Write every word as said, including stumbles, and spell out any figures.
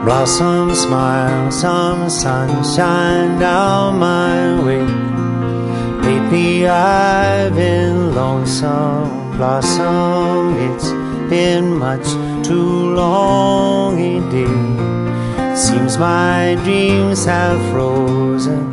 Blossom, smile, some sunshine down my way. Lately I've been lonesome. Blossom, it's been much too long a day. Seems my dreams have frozen